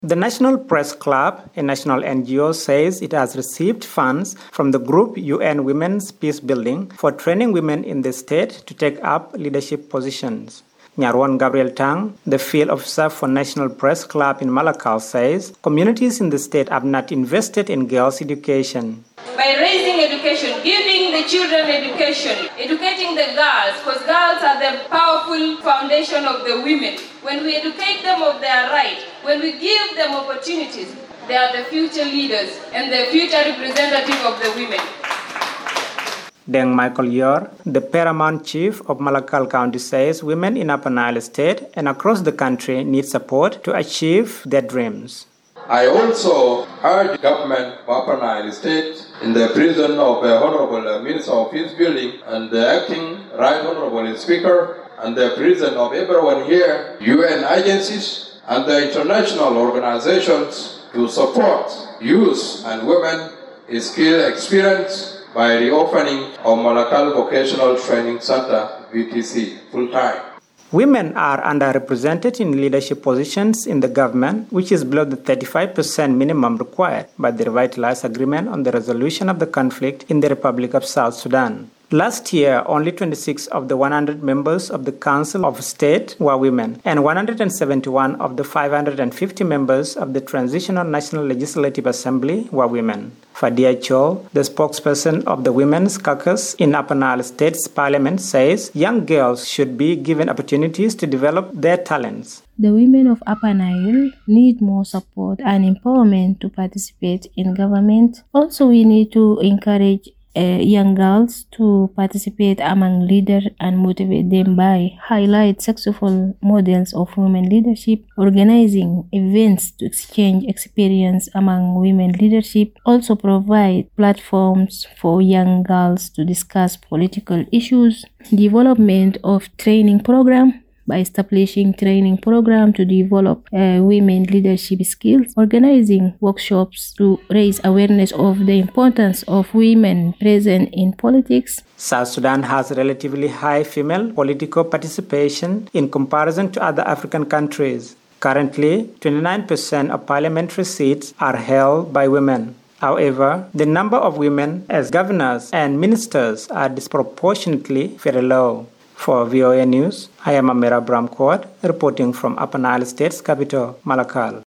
The National Press Club, a national NGO, says it has received funds from the group UN Women's Peace Building for training women in the state to take up leadership positions. Nyarwan Gabriel Tang, the field officer for National Press Club in Malakal, says communities in the state have not invested in girls' education. By raising education, giving the children education, educating the girls, because girls are the powerful foundation of the women. When we educate them of their rights, when we give them opportunities, they are the future leaders and the future representative of the women. Deng Michael Yor, the paramount chief of Malakal County, says women in Upper Nile State and across the country need support to achieve their dreams. I also urge the government of Upper Nile State, in the prison of the Honorable Minister of Peace Building and the Acting Right Honorable Speaker, and the prison of everyone here, UN agencies and the international organizations to support youth and women in skill experience by reopening of Malakal Vocational Training Center, VTC, full-time. Women are underrepresented in leadership positions in the government, which is below the 35% minimum required by the Revitalized Agreement on the Resolution of the Conflict in the Republic of South Sudan. Last year, only 26 of the 100 members of the Council of State were women, and 171 of the 550 members of the Transitional National Legislative Assembly were women. Fadia Chol, the spokesperson of the Women's Caucus in Upper Nile State's Parliament, says young girls should be given opportunities to develop their talents. The women of Upper Nile need more support and empowerment to participate in government. Also, we need to encourage young girls to participate among leaders and motivate them by highlight successful models of women leadership, organizing events to exchange experience among women leadership, also provide platforms for young girls to discuss political issues, development of training program by establishing training program to develop women leadership skills, organizing workshops to raise awareness of the importance of women present in politics. South Sudan has relatively high female political participation in comparison to other African countries. Currently, 29% of parliamentary seats are held by women. However, the number of women as governors and ministers are disproportionately very low. For VOA News, I am Amira Bramcord, reporting from Upper Nile State's capital, Malakal.